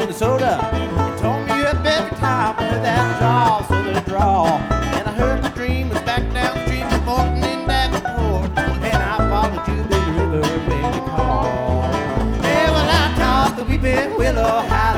Minnesota. You told me you had better time with that draw, so they draw. And I heard the dream was back downstream from Morton in Davenport. And I followed you, Big River, when you called. Yeah, well, I tossed the weeping willow high